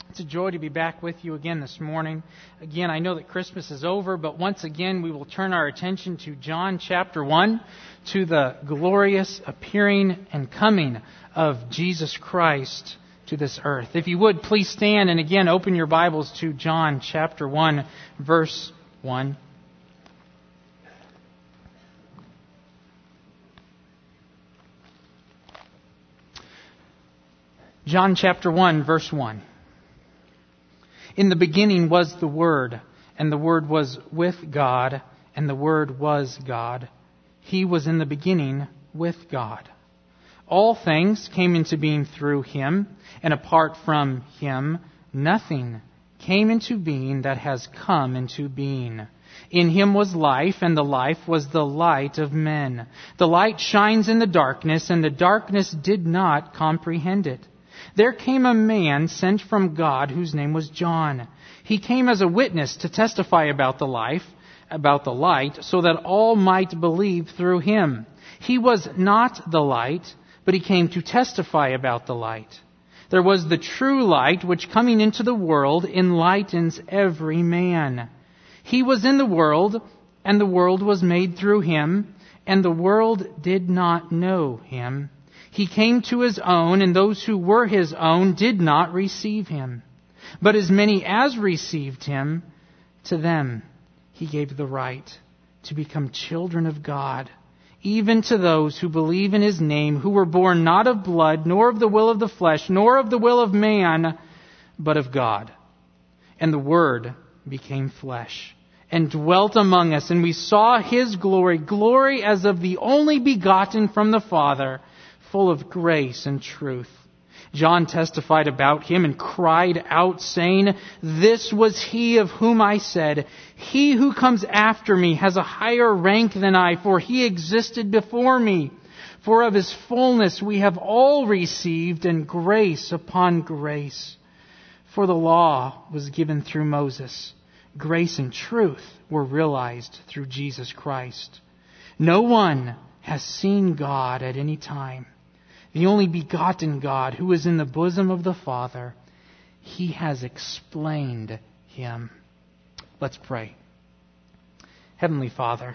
It's a joy to be back with you again this morning. Again, I know that Christmas is over, but once again we will turn our attention to John chapter 1, to the glorious appearing and coming of Jesus Christ to this earth. If you would, please stand and again open your Bibles to John chapter 1, verse 1. John chapter 1, verse 1. In the beginning was the Word, and the Word was with God, and the Word was God. He was in the beginning with God. All things came into being through Him, and apart from Him, nothing came into being that has come into being. In Him was life, and the life was the light of men. The light shines in the darkness, and the darkness did not comprehend it. There came a man sent from God whose name was John. He came as a witness to testify about the light, so that all might believe through him. He was not the light, but he came to testify about the light. There was the true light, which coming into the world enlightens every man. He was in the world, and the world was made through him, and the world did not know him. He came to his own, and those who were his own did not receive him. But as many as received him, to them he gave the right to become children of God, even to those who believe in his name, who were born not of blood, nor of the will of the flesh, nor of the will of man, but of God. And the Word became flesh and dwelt among us, and we saw his glory, glory as of the only begotten from the Father, full of grace and truth. John testified about him and cried out, saying, "This was he of whom I said, he who comes after me has a higher rank than I, for he existed before me. For of his fullness we have all received, and grace upon grace. For the law was given through Moses. Grace and truth were realized through Jesus Christ. No one has seen God at any time. The only begotten God, who is in the bosom of the Father, He has explained Him." Let's pray. Heavenly Father,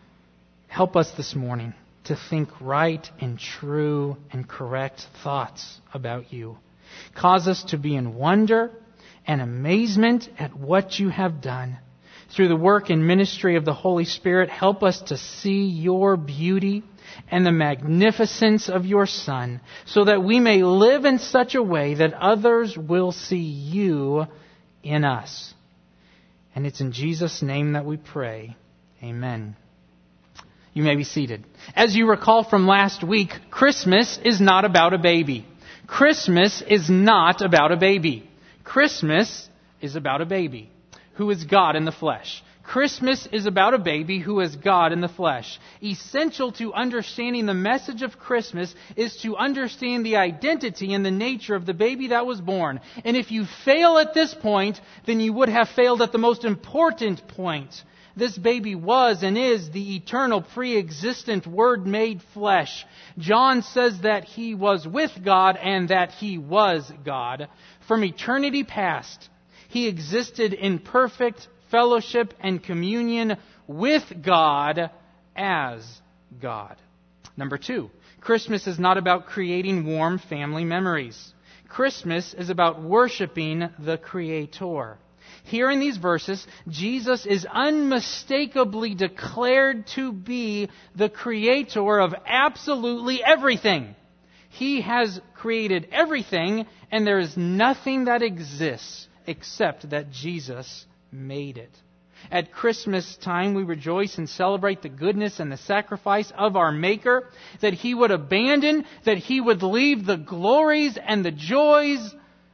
help us this morning to think right and true and correct thoughts about You. Cause us to be in wonder and amazement at what You have done. Through the work and ministry of the Holy Spirit, help us to see Your beauty and the magnificence of Your Son, so that we may live in such a way that others will see You in us. And it's in Jesus' name that we pray. Amen. You may be seated. As you recall from last week, Christmas is not about a baby. Christmas is not about a baby. Christmas is about a baby who is God in the flesh. Christmas is about a baby who is God in the flesh. Essential to understanding the message of Christmas is to understand the identity and the nature of the baby that was born. And if you fail at this point, then you would have failed at the most important point. This baby was and is the eternal, pre-existent Word made flesh. John says that He was with God and that He was God. From eternity past, He existed in perfect fellowship and communion with God as God. Number 2, Christmas is not about creating warm family memories. Christmas is about worshiping the Creator. Here in these verses, Jesus is unmistakably declared to be the Creator of absolutely everything. He has created everything, and there is nothing that exists except that Jesus made it. At Christmas time, we rejoice and celebrate the goodness and the sacrifice of our Maker, that He would abandon, that He would leave the glories and the joys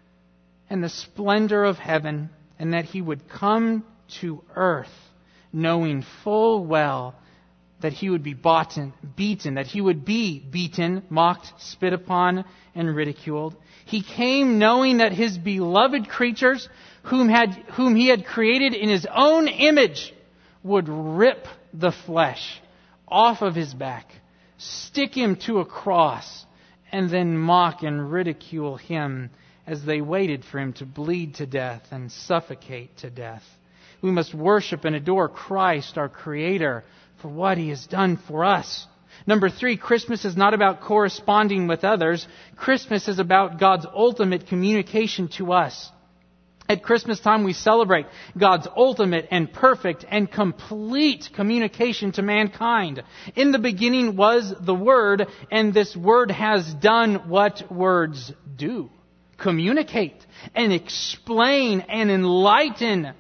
and the splendor of heaven, and that He would come to earth, knowing full well that He would be beaten, that He would be beaten, mocked, spit upon, and ridiculed. He came knowing that His beloved creatures, whom He had created in His own image, would rip the flesh off of His back, stick Him to a cross, and then mock and ridicule Him as they waited for him to bleed to death and suffocate to death. We must worship and adore Christ, our Creator, for what He has done for us. Number 3, Christmas is not about corresponding with others. Christmas is about God's ultimate communication to us. At Christmas time, we celebrate God's ultimate and perfect and complete communication to mankind. In the beginning was the Word, and this Word has done what words do. Communicate and explain and enlighten.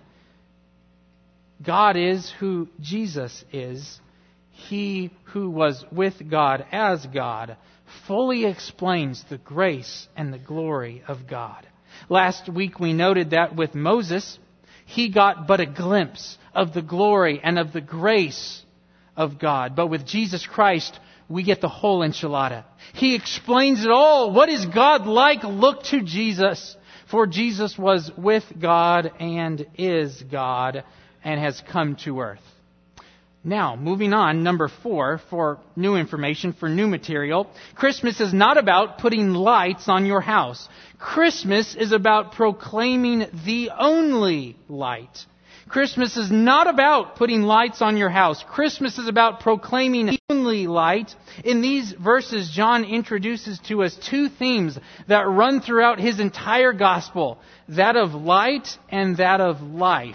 God is who Jesus is. He who was with God as God fully explains the grace and the glory of God. Last week we noted that with Moses, he got but a glimpse of the glory and of the grace of God. But with Jesus Christ, we get the whole enchilada. He explains it all. What is God like? Look to Jesus. For Jesus was with God and is God and has come to earth. Now, moving on, number 4, for new information, for new material. Christmas is not about putting lights on your house. Christmas is about proclaiming the only light. Christmas is not about putting lights on your house. Christmas is about proclaiming the only light. In these verses, John introduces to us 2 themes that run throughout his entire gospel. That of light and that of life.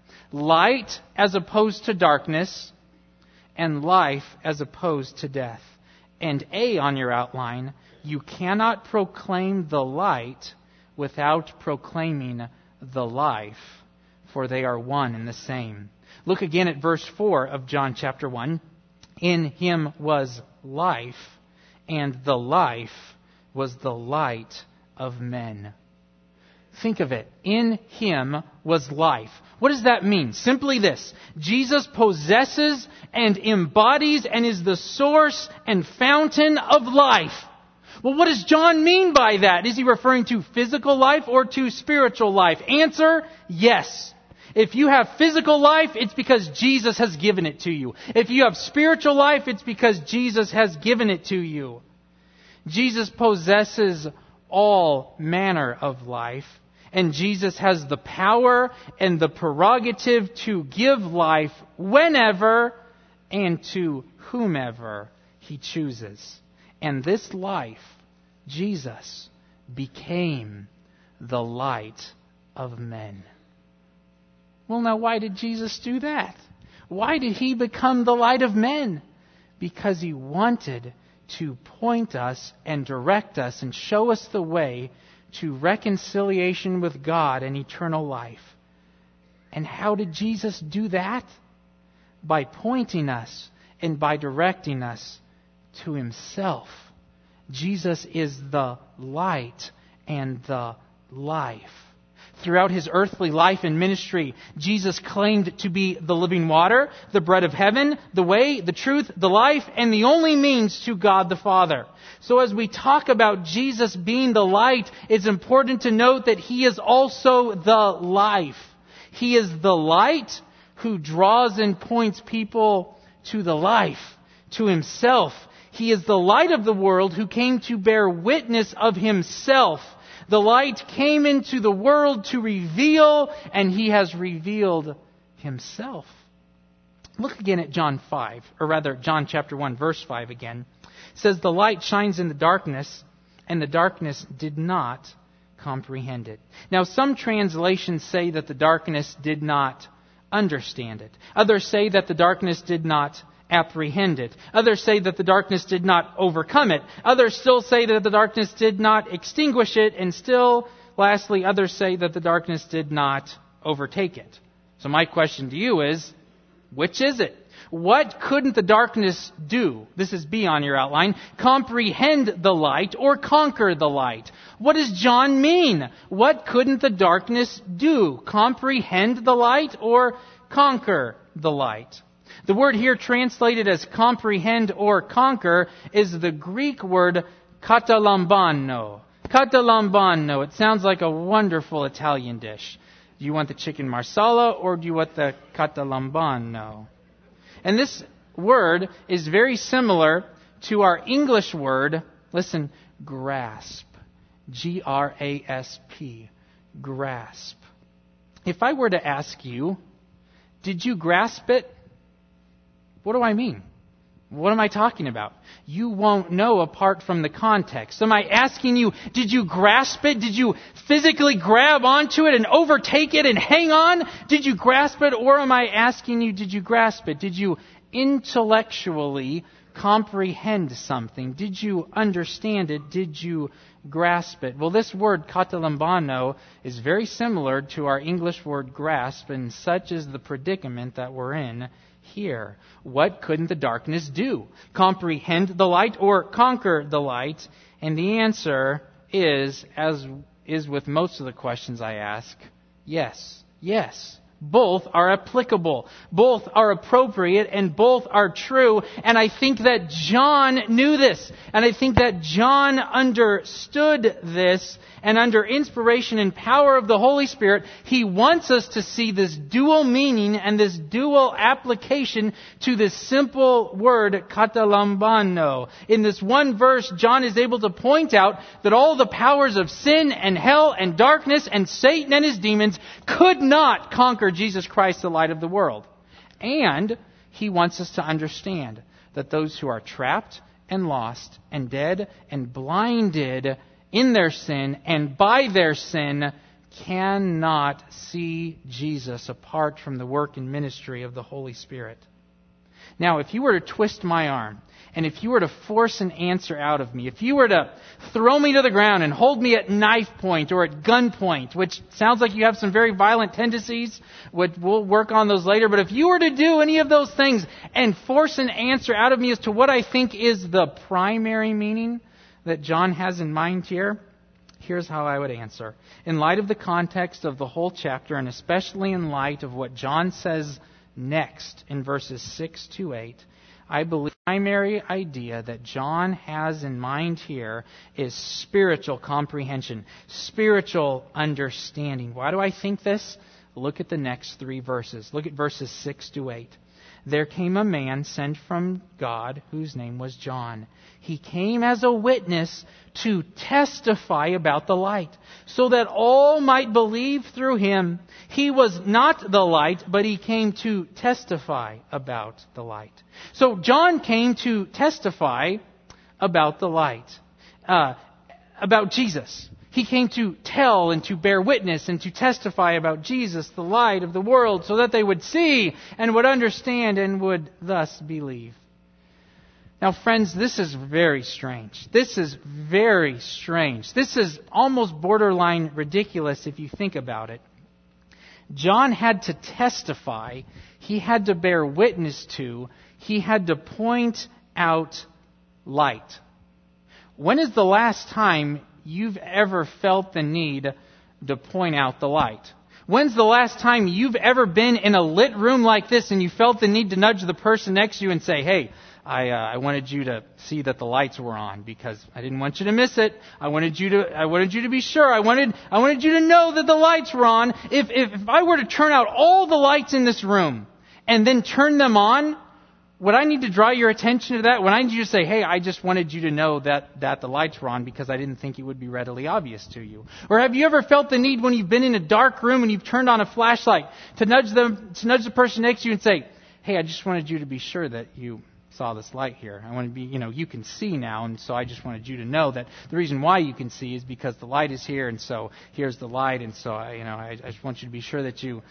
Light as opposed to darkness, and life as opposed to death. And A on your outline, you cannot proclaim the light without proclaiming the life, for they are one and the same. Look again at verse 4 of John chapter 1. In Him was life, and the life was the light of men. Think of it. In Him was life. What does that mean? Simply this. Jesus possesses and embodies and is the source and fountain of life. Well, what does John mean by that? Is he referring to physical life or to spiritual life? Answer, yes. If you have physical life, it's because Jesus has given it to you. If you have spiritual life, it's because Jesus has given it to you. Jesus possesses all manner of life. And Jesus has the power and the prerogative to give life whenever and to whomever He chooses. And this life, Jesus, became the light of men. Well, now, why did Jesus do that? Why did He become the light of men? Because He wanted to point us and direct us and show us the way to reconciliation with God and eternal life. And how did Jesus do that? By pointing us and by directing us to Himself. Jesus is the light and the life. Throughout His earthly life and ministry, Jesus claimed to be the living water, the bread of heaven, the way, the truth, the life, and the only means to God the Father. So as we talk about Jesus being the light, it's important to note that He is also the life. He is the light who draws and points people to the life, to Himself. He is the light of the world who came to bear witness of Himself. The light came into the world to reveal, and He has revealed Himself. Look again at John chapter 1, verse 5 again. It says, the light shines in the darkness, and the darkness did not comprehend it. Now, some translations say that the darkness did not understand it. Others say that the darkness did not apprehend it. Others say that the darkness did not overcome it. Others still say that the darkness did not extinguish it. And still, lastly, others say that the darkness did not overtake it. So my question to you is, which is it? What couldn't the darkness do? This is B on your outline. Comprehend the light or conquer the light. What does John mean? What couldn't the darkness do? Comprehend the light or conquer the light? The word here translated as comprehend or conquer is the Greek word catalambano. Catalambano. It sounds like a wonderful Italian dish. Do you want the chicken marsala or do you want the catalambano? And this word is very similar to our English word, listen, grasp. G-R-A-S-P. Grasp. If I were to ask you, did you grasp it? What do I mean? What am I talking about? You won't know apart from the context. Am I asking you, did you grasp it? Did you physically grab onto it and overtake it and hang on? Did you grasp it? Or am I asking you, did you grasp it? Did you intellectually comprehend something? Did you understand it? Did you grasp it? Well, this word katalambano is very similar to our English word grasp, and such is the predicament that we're in here. What couldn't the darkness do? Comprehend the light or conquer the light? And the answer is, as is with most of the questions I ask, yes. Yes. Both are applicable, both are appropriate, and both are true. And I think that John knew this. And I think that John understood this. And under inspiration and power of the Holy Spirit, he wants us to see this dual meaning and this dual application to this simple word, katalambano. In this one verse, John is able to point out that all the powers of sin and hell and darkness and Satan and his demons could not conquer Jesus Christ, the light of the world. And he wants us to understand that those who are trapped and lost and dead and blinded in their sin and by their sin cannot see Jesus apart from the work and ministry of the Holy Spirit. Now, if you were to twist my arm, and if you were to force an answer out of me, if you were to throw me to the ground and hold me at knife point or at gun point, which sounds like you have some very violent tendencies, we'll work on those later, but if you were to do any of those things and force an answer out of me as to what I think is the primary meaning that John has in mind here, here's how I would answer. In light of the context of the whole chapter, and especially in light of what John says next in verses 6 to 8, I believe the primary idea that John has in mind here is spiritual comprehension, spiritual understanding. Why do I think this? Look at the next three verses. Look at verses 6 to 8. There came a man sent from God whose name was John. He came as a witness to testify about the light, so that all might believe through him. He was not the light, but he came to testify about the light. So John came to testify about the light, about Jesus. He came to tell and to bear witness and to testify about Jesus, the light of the world, so that they would see and would understand and would thus believe. Now, friends, this is very strange. This is very strange. This is almost borderline ridiculous if you think about it. John had to testify. He had to bear witness to. He had to point out light. When is the last time you've ever felt the need to point out the light? When's the last time you've ever been in a lit room like this and you felt the need to nudge the person next to you and say, hey, I wanted you to see that the lights were on because I didn't want you to miss it. I wanted you to be sure. I wanted you to know that the lights were on. If I were to turn out all the lights in this room and then turn them on, would I need to draw your attention to that? Would I need you to say, hey, I just wanted you to know that the lights were on because I didn't think it would be readily obvious to you? Or have you ever felt the need when you've been in a dark room and you've turned on a flashlight to nudge the person next to you and say, hey, I just wanted you to be sure that you saw this light here. I want to be, you can see now, and so I just wanted you to know that the reason why you can see is because the light is here, and so here's the light, and so I just want you to be sure that you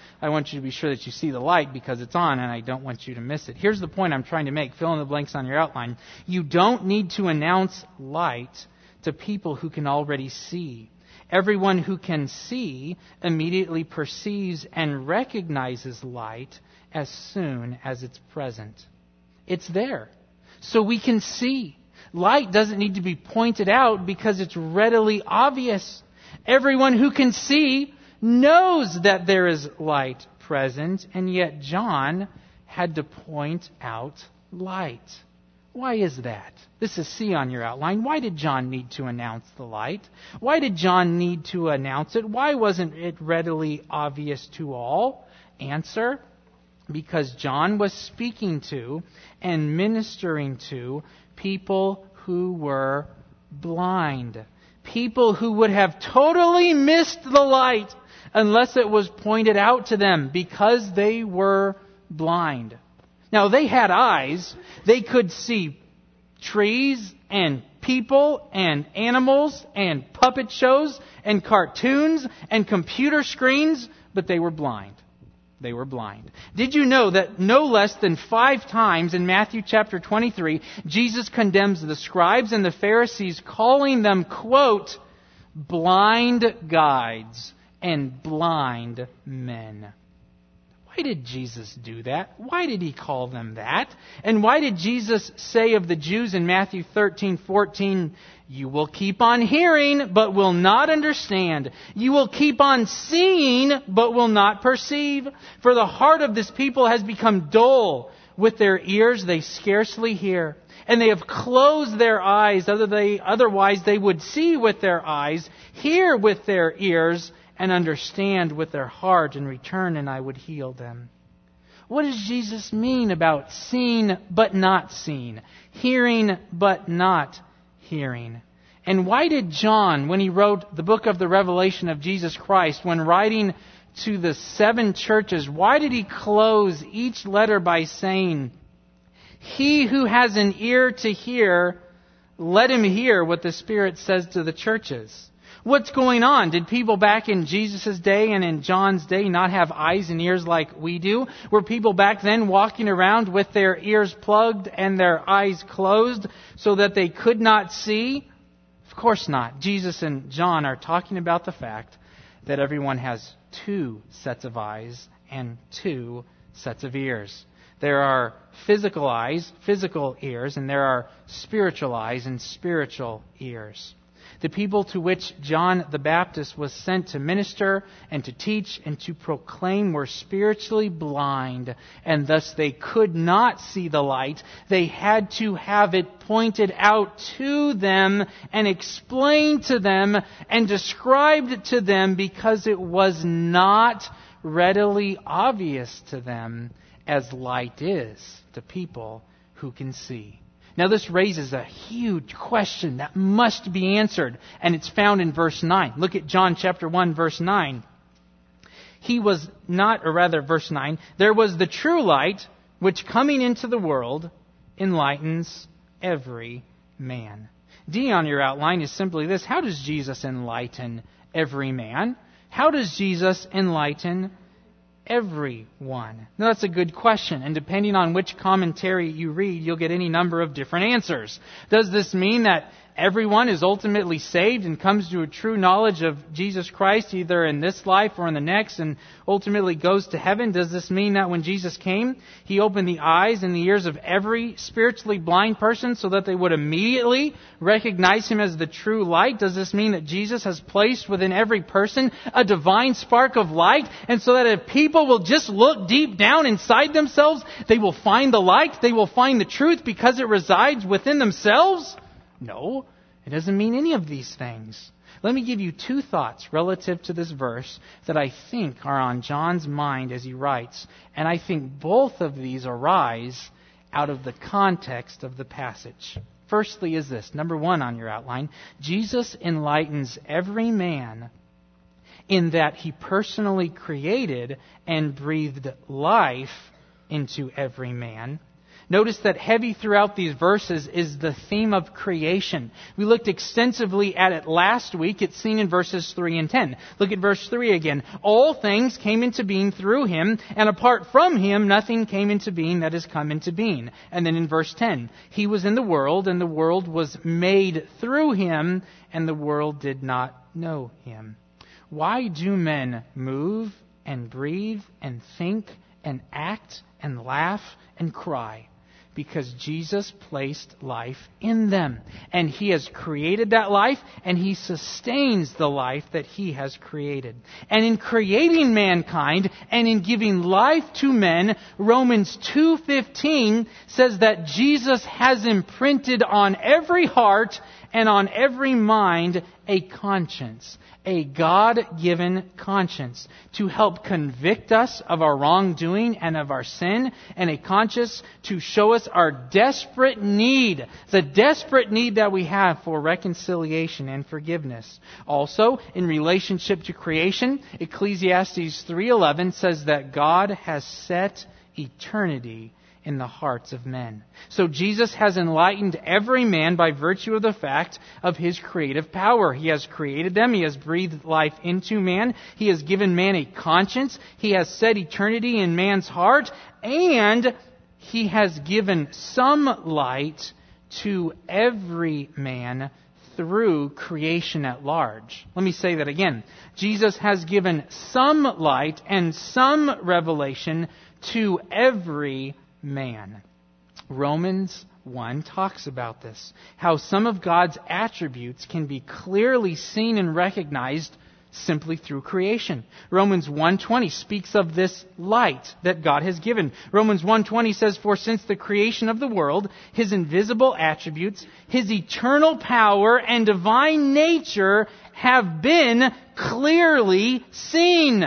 see the light because it's on, and I don't want you to miss it. Here's the point I'm trying to make. Fill in the blanks on your outline. You don't need to announce light to people who can already see. Everyone who can see immediately perceives and recognizes light as soon as it's present. It's there. So we can see. Light doesn't need to be pointed out because it's readily obvious. Everyone who can see knows that there is light present, and yet John had to point out light. Why is that? This is C on your outline. Why did John need to announce the light? Why did John need to announce it? Why wasn't it readily obvious to all? Answer: because John was speaking to and ministering to people who were blind. People who would have totally missed the light unless it was pointed out to them because they were blind. Now, they had eyes. They could see trees and people and animals and puppet shows and cartoons and computer screens, but they were blind. They were blind. Did you know that no less than 5 times in Matthew chapter 23, Jesus condemns the scribes and the Pharisees, calling them, quote, blind guides and blind men. Why did Jesus do that? Why did He call them that? And why did Jesus say of the Jews in Matthew 13:14, you will keep on hearing, but will not understand. You will keep on seeing, but will not perceive. For the heart of this people has become dull. With their ears they scarcely hear. And they have closed their eyes. Otherwise they would see with their eyes, hear with their ears, and understand with their heart, and return, and I would heal them. What does Jesus mean about seeing but not seeing, hearing but not hearing? And why did John, when he wrote the book of the Revelation of Jesus Christ, when writing to the 7 churches, why did he close each letter by saying, he who has an ear to hear, let him hear what the Spirit says to the churches? What's going on? Did people back in Jesus' day and in John's day not have eyes and ears like we do? Were people back then walking around with their ears plugged and their eyes closed so that they could not see? Of course not. Jesus and John are talking about the fact that everyone has 2 sets of eyes and 2 sets of ears. There are physical eyes, physical ears, and there are spiritual eyes and spiritual ears. The people to which John the Baptist was sent to minister and to teach and to proclaim were spiritually blind, and thus they could not see the light. They had to have it pointed out to them and explained to them and described to them because it was not readily obvious to them as light is to people who can see. Now this raises a huge question that must be answered, and it's found in verse 9. Look at John chapter 1, verse 9. Verse 9, there was the true light, which coming into the world enlightens every man. D on your outline is simply this: how does Jesus enlighten every man? How does Jesus enlighten everyone? Now that's a good question, and depending on which commentary you read, you'll get any number of different answers. Does this mean that everyone is ultimately saved and comes to a true knowledge of Jesus Christ either in this life or in the next and ultimately goes to heaven? Does this mean that when Jesus came, He opened the eyes and the ears of every spiritually blind person so that they would immediately recognize Him as the true light? Does this mean that Jesus has placed within every person a divine spark of light, and so that if people will just look deep down inside themselves, they will find the light, they will find the truth because it resides within themselves? No, it doesn't mean any of these things. Let me give you 2 thoughts relative to this verse that I think are on John's mind as he writes, and I think both of these arise out of the context of the passage. Firstly is this, number 1 on your outline: Jesus enlightens every man in that He personally created and breathed life into every man. Notice that heavy throughout these verses is the theme of creation. We looked extensively at it last week. It's seen in verses 3 and 10. Look at verse 3 again. All things came into being through Him, and apart from Him, nothing came into being that has come into being. And then in verse 10, He was in the world, and the world was made through Him, and the world did not know Him. Why do men move and breathe and think and act and laugh and cry? Because Jesus placed life in them. And He has created that life, and He sustains the life that He has created. And in creating mankind and in giving life to men, Romans 2:15 says that Jesus has imprinted on every heart and on every mind a conscience, a God-given conscience, to help convict us of our wrongdoing and of our sin, and a conscience to show us our desperate need, the desperate need that we have for reconciliation and forgiveness. Also, in relationship to creation, Ecclesiastes 3:11 says that God has set eternity in the hearts of men. So Jesus has enlightened every man by virtue of the fact of His creative power. He has created them. He has breathed life into man. He has given man a conscience. He has set eternity in man's heart. And He has given some light to every man through creation at large. Let me say that again. Jesus has given some light and some revelation to every man. Romans 1 talks about this. How some of God's attributes can be clearly seen and recognized simply through creation. Romans 1:20 speaks of this light that God has given. Romans 1:20 says, "For since the creation of the world, His invisible attributes, His eternal power and divine nature have been clearly seen,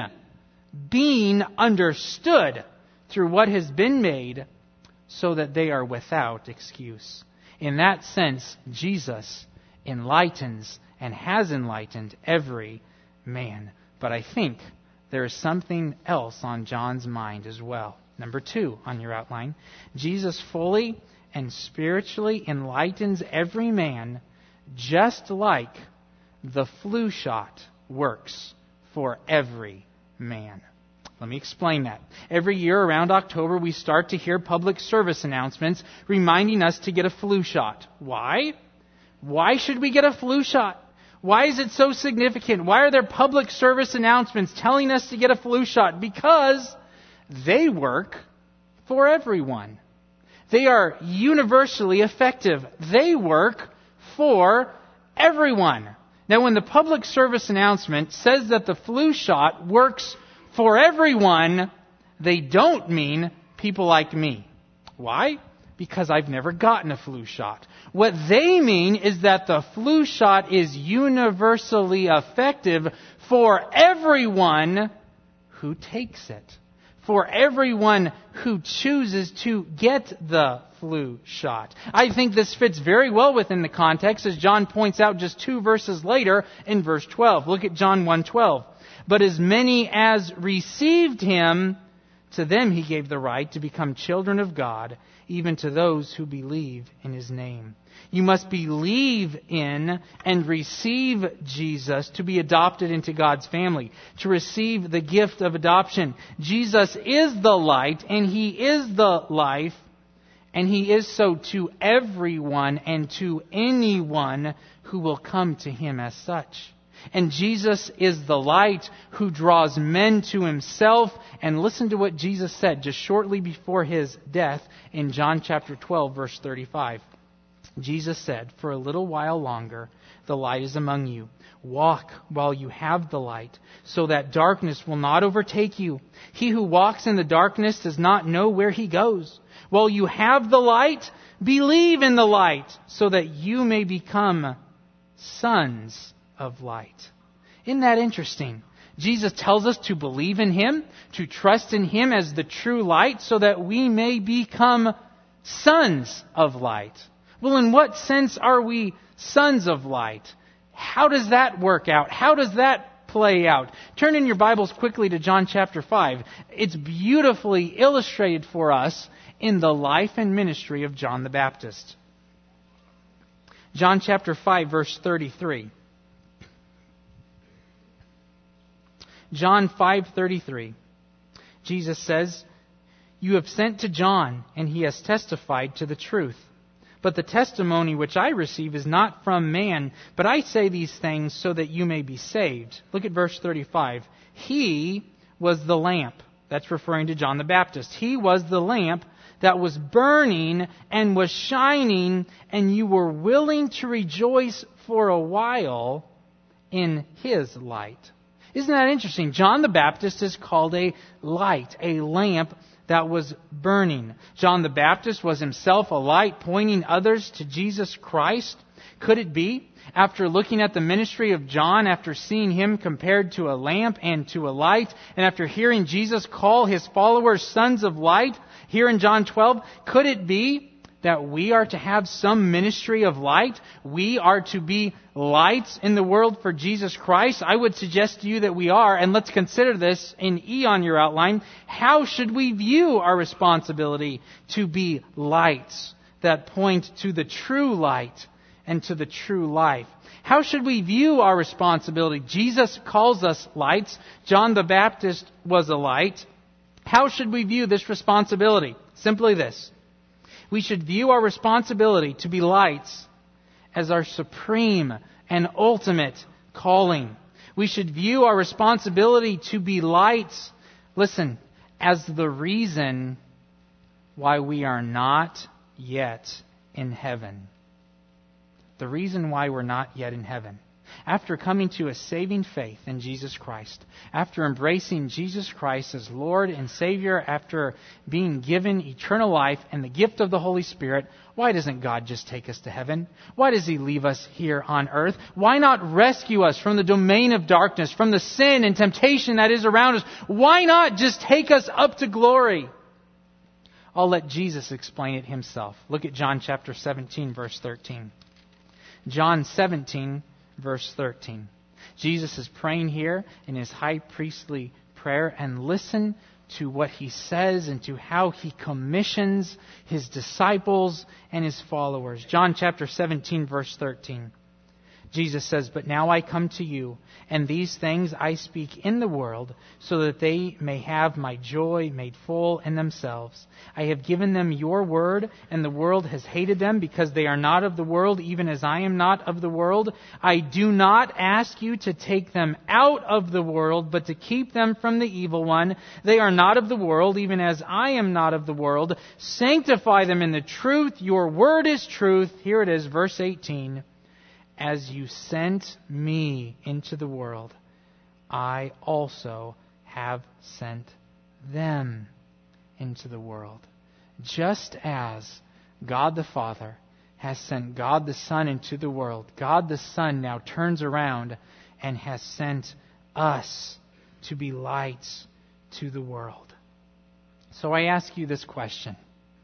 being understood through what has been made, so that they are without excuse." In that sense, Jesus enlightens and has enlightened every man. But I think there is something else on John's mind as well. Number 2 on your outline. Jesus fully and spiritually enlightens every man, just like the flu shot works for every man. Let me explain that. Every year around October, we start to hear public service announcements reminding us to get a flu shot. Why? Why should we get a flu shot? Why is it so significant? Why are there public service announcements telling us to get a flu shot? Because they work for everyone. They are universally effective. They work for everyone. Now, when the public service announcement says that the flu shot works for everyone, they don't mean people like me. Why? Because I've never gotten a flu shot. What they mean is that the flu shot is universally effective for everyone who takes it. For everyone who chooses to get the flu shot. I think this fits very well within the context, as John points out just 2 verses later in verse 12. Look at John 1:12. "But as many as received Him, to them He gave the right to become children of God, even to those who believe in His name." You must believe in and receive Jesus to be adopted into God's family, to receive the gift of adoption. Jesus is the light, and He is the life, and He is so to everyone and to anyone who will come to Him as such. And Jesus is the light who draws men to Himself. And listen to what Jesus said just shortly before His death in John chapter 12, verse 35. Jesus said, "For a little while longer, the light is among you. Walk while you have the light, so that darkness will not overtake you. He who walks in the darkness does not know where he goes. While you have the light, believe in the light, so that you may become sons of light." Isn't that interesting? Jesus tells us to believe in Him, to trust in Him as the true light, so that we may become sons of light. Well, in what sense are we sons of light? How does that work out? How does that play out? Turn in your Bibles quickly to John chapter 5. It's beautifully illustrated for us in the life and ministry of John the Baptist. John chapter 5, verse 33. John 5:33. Jesus says, "You have sent to John, and he has testified to the truth. But the testimony which I receive is not from man, but I say these things so that you may be saved." Look at verse 35. "He was the lamp." That's referring to John the Baptist. "He was the lamp that was burning and was shining, and you were willing to rejoice for a while in His light." Isn't that interesting? John the Baptist is called a light, a lamp that was burning. John the Baptist was himself a light pointing others to Jesus Christ. Could it be, after looking at the ministry of John, after seeing him compared to a lamp and to a light, and after hearing Jesus call his followers sons of light, here in John 12, could it be that we are to have some ministry of light? We are to be lights in the world for Jesus Christ? I would suggest to you that we are, and let's consider this in E on your outline. How should we view our responsibility to be lights that point to the true light and to the true life? How should we view our responsibility? Jesus calls us lights. John the Baptist was a light. How should we view this responsibility? Simply this. We should view our responsibility to be lights as our supreme and ultimate calling. We should view our responsibility to be lights, listen, as the reason why we are not yet in heaven. The reason why we're not yet in heaven. After coming to a saving faith in Jesus Christ, after embracing Jesus Christ as Lord and Savior, after being given eternal life and the gift of the Holy Spirit, why doesn't God just take us to heaven? Why does He leave us here on earth? Why not rescue us from the domain of darkness, from the sin and temptation that is around us? Why not just take us up to glory? I'll let Jesus explain it Himself. Look at John chapter 17, verse 13. John 17, verse 13. Jesus is praying here in His high priestly prayer, and listen to what He says and to how He commissions His disciples and His followers. John chapter 17, verse 13. Jesus says, "But now I come to you, and these things I speak in the world, so that they may have my joy made full in themselves. I have given them your word, and the world has hated them, because they are not of the world, even as I am not of the world. I do not ask you to take them out of the world, but to keep them from the evil one. They are not of the world, even as I am not of the world. Sanctify them in the truth. Your word is truth." Here it is, verse 18. "As you sent me into the world, I also have sent them into the world." Just as God the Father has sent God the Son into the world, God the Son now turns around and has sent us to be lights to the world. So I ask you this question.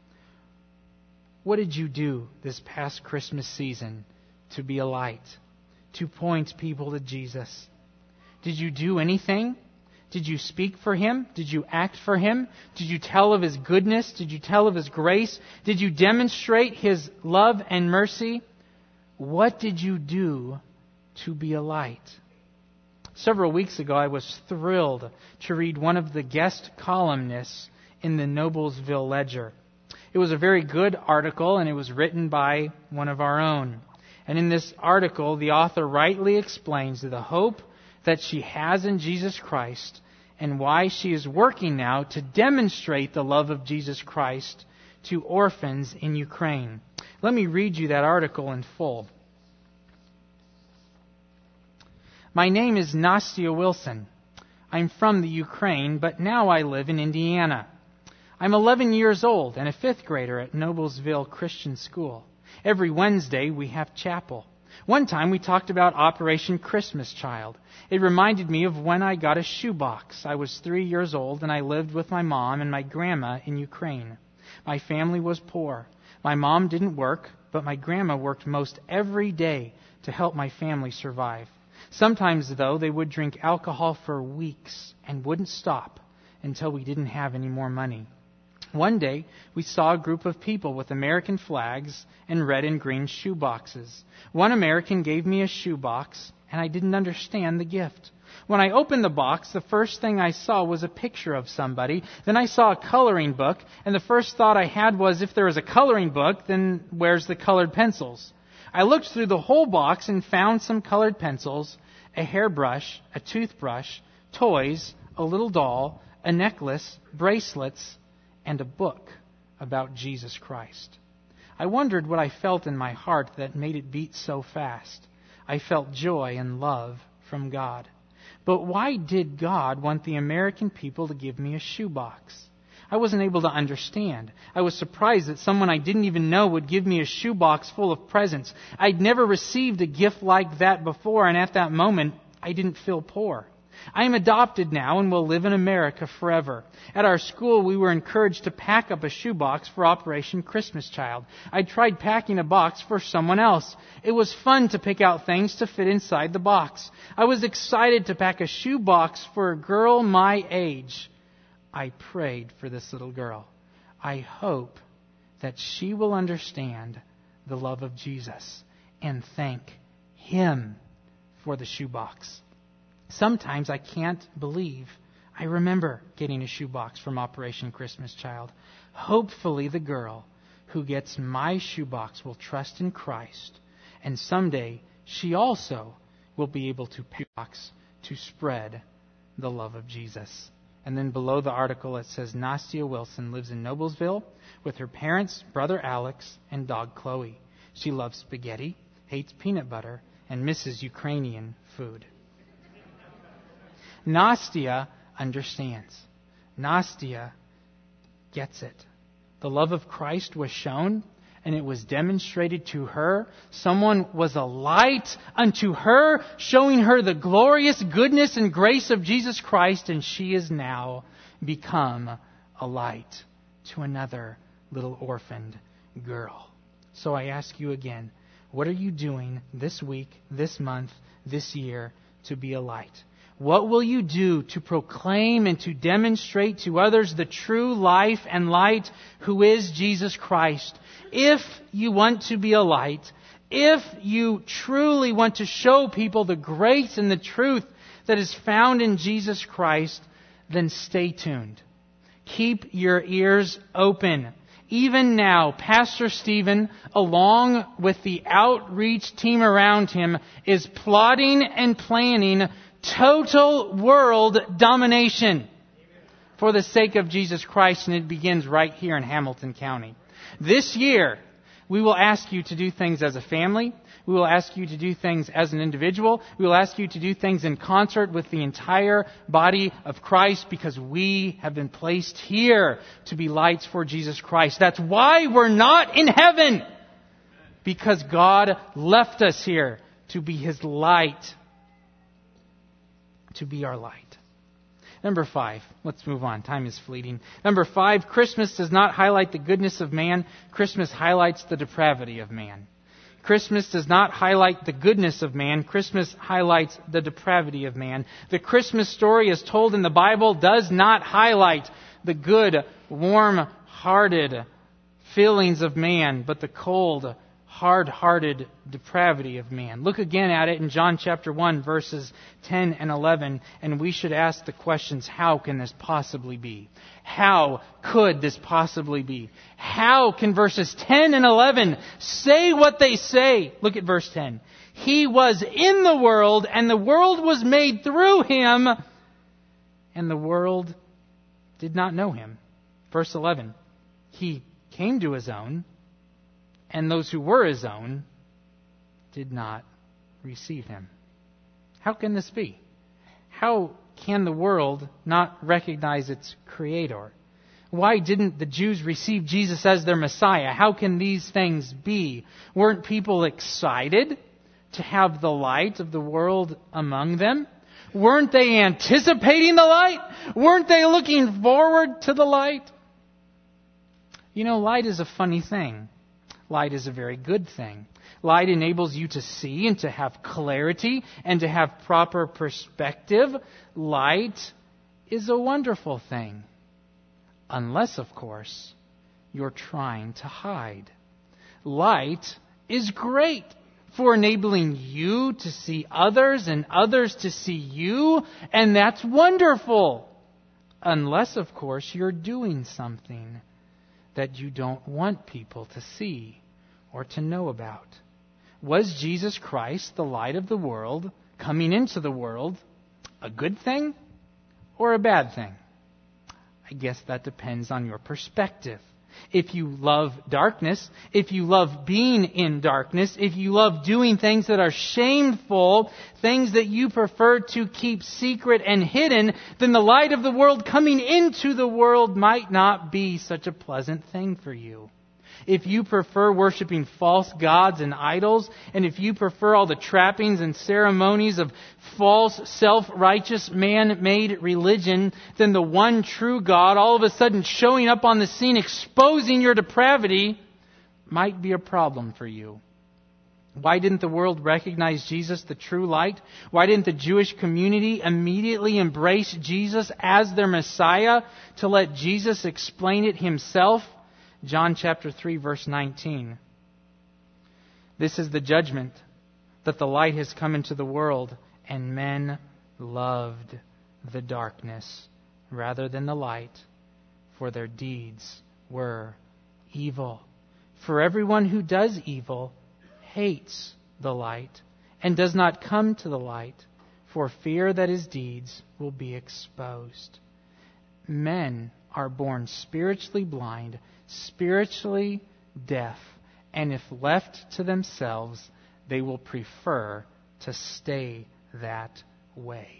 What did you do this past Christmas season to be a light, to point people to Jesus? Did you do anything? Did you speak for Him? Did you act for Him? Did you tell of His goodness? Did you tell of His grace? Did you demonstrate His love and mercy? What did you do to be a light? Several weeks ago, I was thrilled to read one of the guest columnists in the Noblesville Ledger. It was a very good article, and it was written by one of our own. And in this article, the author rightly explains the hope that she has in Jesus Christ and why she is working now to demonstrate the love of Jesus Christ to orphans in Ukraine. Let me read you that article in full. "My name is Nastya Wilson. I'm from the Ukraine, but now I live in Indiana. I'm 11 years old and a 5th grader at Noblesville Christian School. Every Wednesday we have chapel. One time we talked about Operation Christmas Child. It reminded me of when I got a shoebox. I was 3 years old and I lived with my mom and my grandma in Ukraine. My family was poor. My mom didn't work, but my grandma worked most every day to help my family survive. Sometimes, though, they would drink alcohol for weeks and wouldn't stop until we didn't have any more money. One day, we saw a group of people with American flags and red and green shoe boxes. One American gave me a shoe box, and I didn't understand the gift. When I opened the box, the first thing I saw was a picture of somebody. Then I saw a coloring book, and the first thought I had was, if there is a coloring book, then where's the colored pencils? I looked through the whole box and found some colored pencils, a hairbrush, a toothbrush, toys, a little doll, a necklace, bracelets, and a book about Jesus Christ. I wondered what I felt in my heart that made it beat so fast. I felt joy and love from God. But why did God want the American people to give me a shoebox? I wasn't able to understand. I was surprised that someone I didn't even know would give me a shoebox full of presents. I'd never received a gift like that before, and at that moment, I didn't feel poor. I am adopted now and will live in America forever. At our school, we were encouraged to pack up a shoebox for Operation Christmas Child. I tried packing a box for someone else. It was fun to pick out things to fit inside the box. I was excited to pack a shoebox for a girl my age. I prayed for this little girl. I hope that she will understand the love of Jesus and thank Him for the shoebox. Sometimes I can't believe I remember getting a shoebox from Operation Christmas Child. Hopefully the girl who gets my shoebox will trust in Christ, and someday she also will be able to box to spread the love of Jesus. And then below the article it says Nastia Wilson lives in Noblesville with her parents, brother Alex, and dog Chloe. She loves spaghetti, hates peanut butter, and misses Ukrainian food. Nastia understands. Nastia gets it. The love of Christ was shown, and it was demonstrated to her. Someone was a light unto her, showing her the glorious goodness and grace of Jesus Christ, and she is now become a light to another little orphaned girl. So I ask you again, what are you doing this week, this month, this year to be a light? What will you do to proclaim and to demonstrate to others the true life and light who is Jesus Christ? If you want to be a light, if you truly want to show people the grace and the truth that is found in Jesus Christ, then stay tuned. Keep your ears open. Even now, Pastor Stephen, along with the outreach team around him, is plotting and planning total world domination for the sake of Jesus Christ, and it begins right here in Hamilton County. This year, we will ask you to do things as a family. We will ask you to do things as an individual. We will ask you to do things in concert with the entire body of Christ, because we have been placed here to be lights for Jesus Christ. That's why we're not in heaven, because God left us here to be His light, to be our light. Number 5. Let's move on. Time is fleeting. Number 5. Christmas does not highlight the goodness of man. Christmas highlights the depravity of man. Christmas does not highlight the goodness of man. Christmas highlights the depravity of man. The Christmas story as told in the Bible does not highlight the good, warm-hearted feelings of man, but the cold, hard-hearted depravity of man. Look again at it in John chapter 1, verses 10 and 11, and we should ask the questions, how can this possibly be? How could this possibly be? How can verses 10 and 11 say what they say? Look at verse 10. He was in the world, and the world was made through Him, and the world did not know Him. Verse 11. He came to His own, and those who were His own did not receive Him. How can this be? How can the world not recognize its Creator? Why didn't the Jews receive Jesus as their Messiah? How can these things be? Weren't people excited to have the light of the world among them? Weren't they anticipating the light? Weren't they looking forward to the light? You know, light is a funny thing. Light is a very good thing. Light enables you to see and to have clarity and to have proper perspective. Light is a wonderful thing. Unless, of course, you're trying to hide. Light is great for enabling you to see others and others to see you, and that's wonderful. Unless, of course, you're doing something that you don't want people to see or to know about. Was Jesus Christ, the light of the world, coming into the world, a good thing or a bad thing? I guess that depends on your perspective. If you love darkness, if you love being in darkness, if you love doing things that are shameful, things that you prefer to keep secret and hidden, then the light of the world coming into the world might not be such a pleasant thing for you. If you prefer worshiping false gods and idols, and if you prefer all the trappings and ceremonies of false, self-righteous, man-made religion, then the one true God all of a sudden showing up on the scene, exposing your depravity, might be a problem for you. Why didn't the world recognize Jesus, the true light? Why didn't the Jewish community immediately embrace Jesus as their Messiah to let Jesus explain it himself? John chapter 3, verse 19. This is the judgment, that the light has come into the world, and men loved the darkness rather than the light, for their deeds were evil. For everyone who does evil hates the light and does not come to the light, for fear that his deeds will be exposed. Men are born spiritually blind, spiritually deaf, and if left to themselves, they will prefer to stay that way.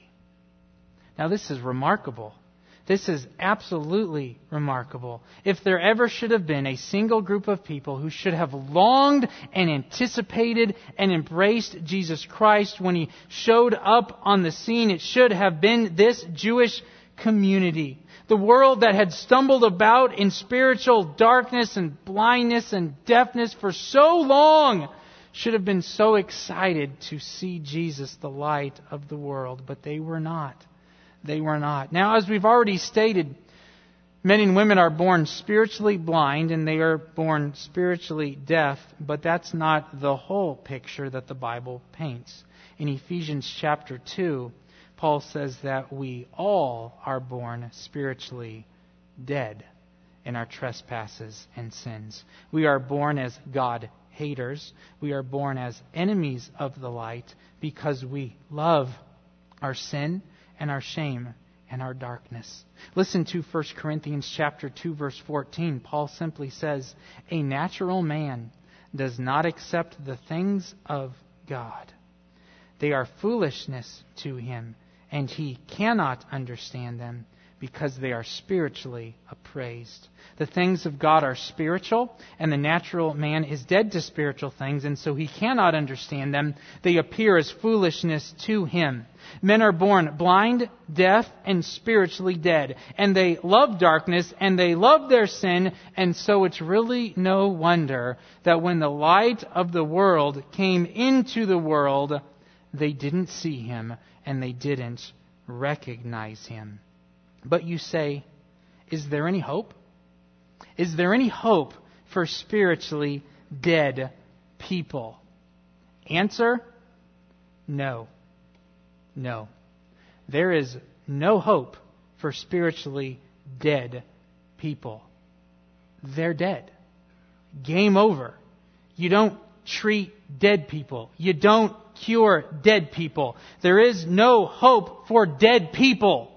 Now, this is remarkable. This is absolutely remarkable. If there ever should have been a single group of people who should have longed and anticipated and embraced Jesus Christ when he showed up on the scene, it should have been this Jewish community. The world that had stumbled about in spiritual darkness and blindness and deafness for so long should have been so excited to see Jesus, the light of the world. But they were not. They were not. Now, as we've already stated, men and women are born spiritually blind and they are born spiritually deaf, but that's not the whole picture that the Bible paints. In Ephesians chapter 2, Paul says that we all are born spiritually dead in our trespasses and sins. We are born as God haters. We are born as enemies of the light because we love our sin and our shame and our darkness. Listen to 1 Corinthians chapter 2, verse 14. Paul simply says, "A natural man does not accept the things of God. They are foolishness to him, and he cannot understand them because they are spiritually appraised." The things of God are spiritual, and the natural man is dead to spiritual things, and so he cannot understand them. They appear as foolishness to him. Men are born blind, deaf, and spiritually dead, and they love darkness, and they love their sin, and so it's really no wonder that when the light of the world came into the world, they didn't see him, and they didn't recognize him. But you say, is there any hope? Is there any hope for spiritually dead people? Answer, no. No. There is no hope for spiritually dead people. They're dead. Game over. You don't treat dead people. You don't cure dead people. There is no hope for dead people.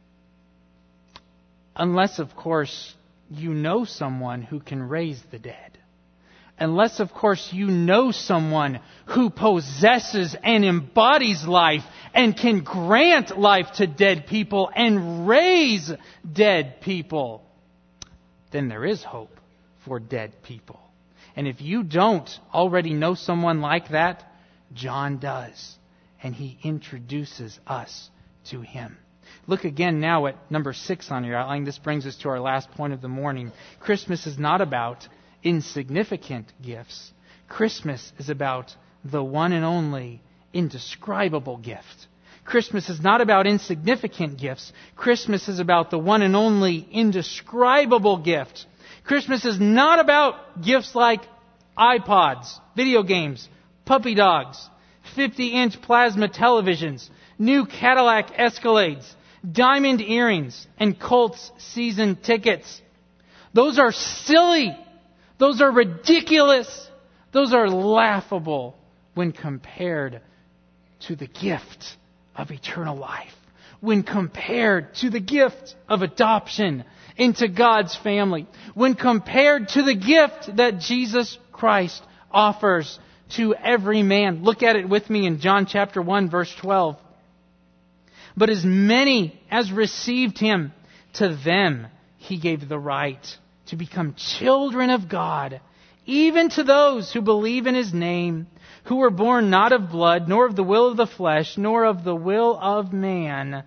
Unless, of course, you know someone who can raise the dead. Unless, of course, you know someone who possesses and embodies life and can grant life to dead people and raise dead people, then there is hope for dead people. And if you don't already know someone like that, John does. And he introduces us to him. Look again now at number 6 on your outline. This brings us to our last point of the morning. Christmas is not about insignificant gifts. Christmas is about the one and only indescribable gift. Christmas is not about insignificant gifts. Christmas is about the one and only indescribable gift. Christmas is not about gifts like iPods, video games, puppy dogs, 50-inch plasma televisions, new Cadillac Escalades, diamond earrings, and Colts season tickets. Those are silly. Those are ridiculous. Those are laughable when compared to the gift of eternal life. when compared to the gift of adoption into God's family, when compared to the gift that Jesus Christ offers to every man. Look at it with me in John chapter 1, verse 12. But as many as received him, to them he gave the right to become children of God, even to those who believe in his name, who were born not of blood, nor of the will of the flesh, nor of the will of man,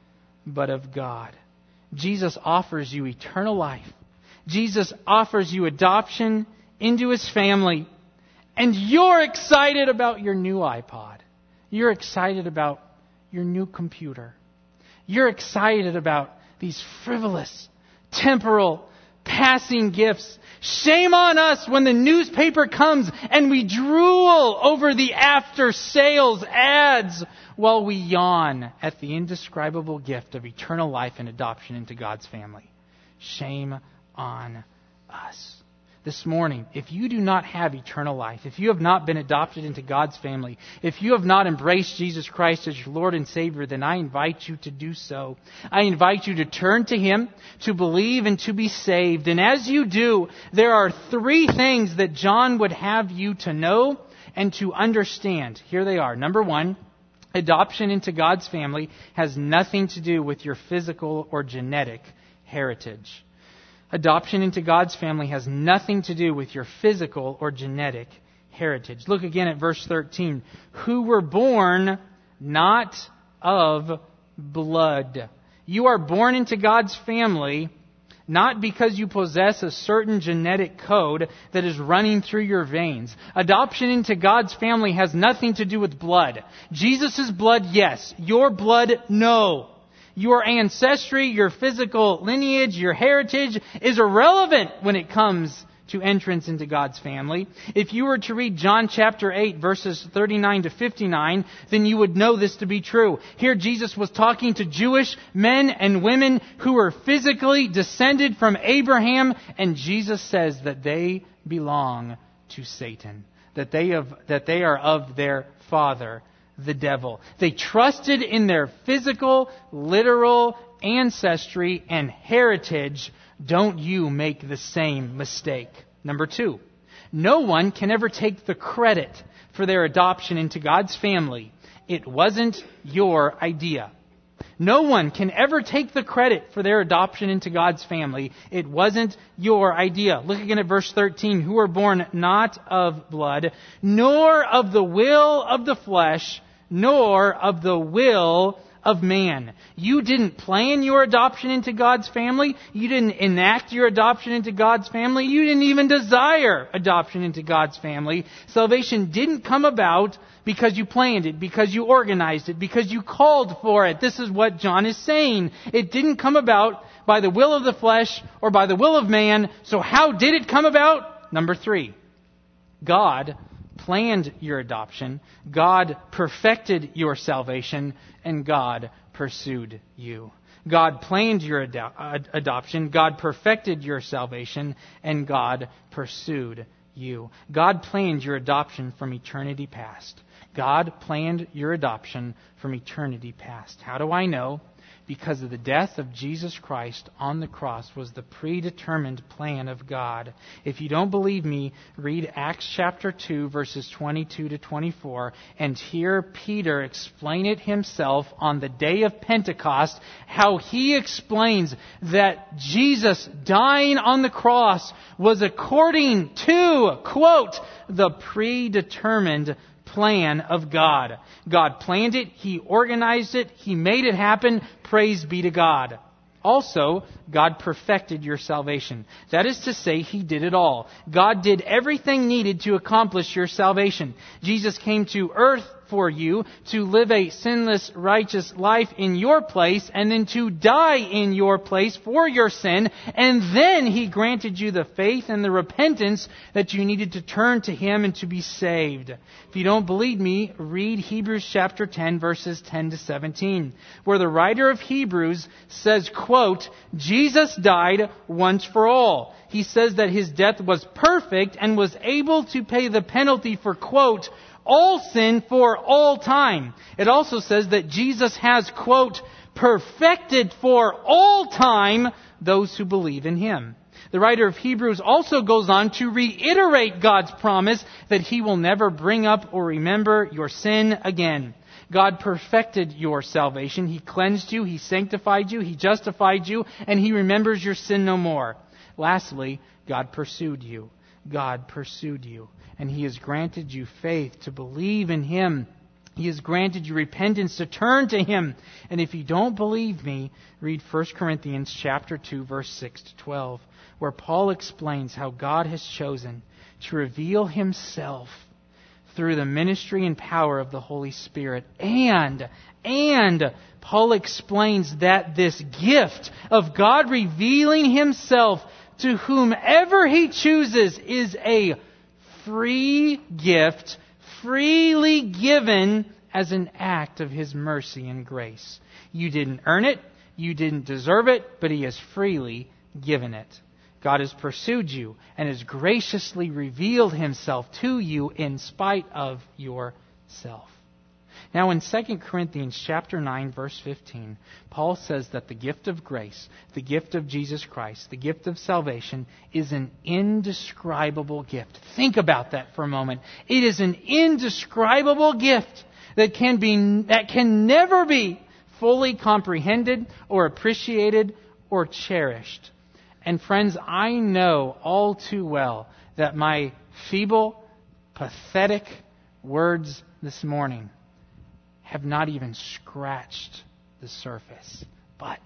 but of God. Jesus offers you eternal life. Jesus offers you adoption into his family. And you're excited about your new iPod. You're excited about your new computer. You're excited about these frivolous, temporal, passing gifts. Shame on us when the newspaper comes and we drool over the after sales ads while we yawn at the indescribable gift of eternal life and adoption into God's family. Shame on us. This morning, if you do not have eternal life, if you have not been adopted into God's family, if you have not embraced Jesus Christ as your Lord and Savior, then I invite you to do so. I invite you to turn to him, to believe and to be saved. And as you do, there are 3 things that John would have you to know and to understand. Here they are. Number 1, adoption into God's family has nothing to do with your physical or genetic heritage. Adoption into God's family has nothing to do with your physical or genetic heritage. Look again at verse 13. Who were born not of blood. You are born into God's family not because you possess a certain genetic code that is running through your veins. Adoption into God's family has nothing to do with blood. Jesus' blood, yes. Your blood, no. Your ancestry, your physical lineage, your heritage is irrelevant when it comes to entrance into God's family. If you were to read John chapter 8, verses 39 to 59, then you would know this to be true. Here Jesus was talking to Jewish men and women who were physically descended from Abraham, and Jesus says that they belong to Satan, that they are of their father, the devil. They trusted in their physical, literal ancestry and heritage. Don't you make the same mistake. Number 2, no one can ever take the credit for their adoption into God's family. It wasn't your idea. No one can ever take the credit for their adoption into God's family. It wasn't your idea. Look again at verse 13. Who were born not of blood, nor of the will of the flesh, nor of the will of man. You didn't plan your adoption into God's family. You didn't enact your adoption into God's family. You didn't even desire adoption into God's family. Salvation didn't come about because you planned it, because you organized it, because you called for it. This is what John is saying. It didn't come about by the will of the flesh or by the will of man. So how did it come about? Number 3, God planned your adoption, God perfected your salvation, and God pursued you. God planned your adoption, God perfected your salvation, and God pursued you. God planned your adoption from eternity past. God planned your adoption from eternity past. How do I know? Because of the death of Jesus Christ on the cross was the predetermined plan of God. If you don't believe me, read Acts chapter 2, verses 22 to 24, and hear Peter explain it himself on the day of Pentecost, how he explains that Jesus dying on the cross was according to, quote, the predetermined plan of God. God planned it. He organized it. He made it happen. Praise be to God. Also, God perfected your salvation. That is to say, He did it all. God did everything needed to accomplish your salvation. Jesus came to earth for you to live a sinless, righteous life in your place, and then to die in your place for your sin. And then He granted you the faith and the repentance that you needed to turn to Him and to be saved. If you don't believe me, read Hebrews chapter 10, verses 10 to 17, where the writer of Hebrews says, quote, Jesus died once for all. He says that His death was perfect and was able to pay the penalty for, quote, all sin for all time. It also says that Jesus has, quote, perfected for all time those who believe in Him. The writer of Hebrews also goes on to reiterate God's promise that He will never bring up or remember your sin again. God perfected your salvation. He cleansed you, He sanctified you, He justified you, and He remembers your sin no more. Lastly, God pursued you. God pursued you. And He has granted you faith to believe in Him. He has granted you repentance to turn to Him. And if you don't believe me, read 1 Corinthians chapter 2, verse 6 to 12, where Paul explains how God has chosen to reveal Himself through the ministry and power of the Holy Spirit. And Paul explains that this gift of God revealing Himself to whomever He chooses is a free gift, freely given as an act of His mercy and grace. You didn't earn it, you didn't deserve it, but He has freely given it. God has pursued you and has graciously revealed Himself to you in spite of yourself. Now in 2 Corinthians chapter 9, verse 15, Paul says that the gift of grace, the gift of Jesus Christ, the gift of salvation is an indescribable gift. Think about that for a moment. It is an indescribable gift that can never be fully comprehended or appreciated or cherished. And friends, I know all too well that my feeble, pathetic words this morning have not even scratched the surface. But,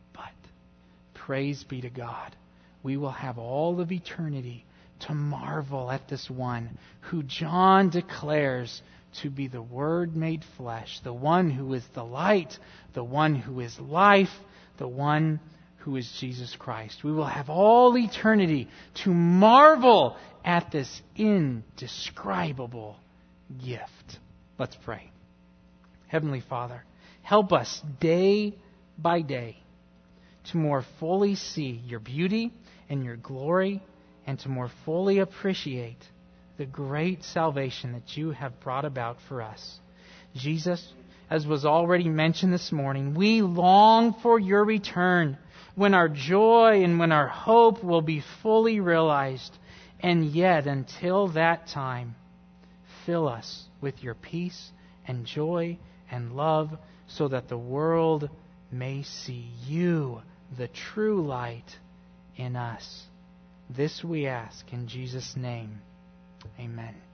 praise be to God, we will have all of eternity to marvel at this one who John declares to be the Word made flesh, the one who is the light, the one who is life, the one who is Jesus Christ. We will have all eternity to marvel at this indescribable gift. Let's pray. Heavenly Father, help us day by day to more fully see your beauty and your glory and to more fully appreciate the great salvation that you have brought about for us. Jesus, as was already mentioned this morning, we long for your return when our joy and when our hope will be fully realized. And yet, until that time, fill us with your peace and joy and love so that the world may see you, the true light, in us. This we ask in Jesus' name. Amen.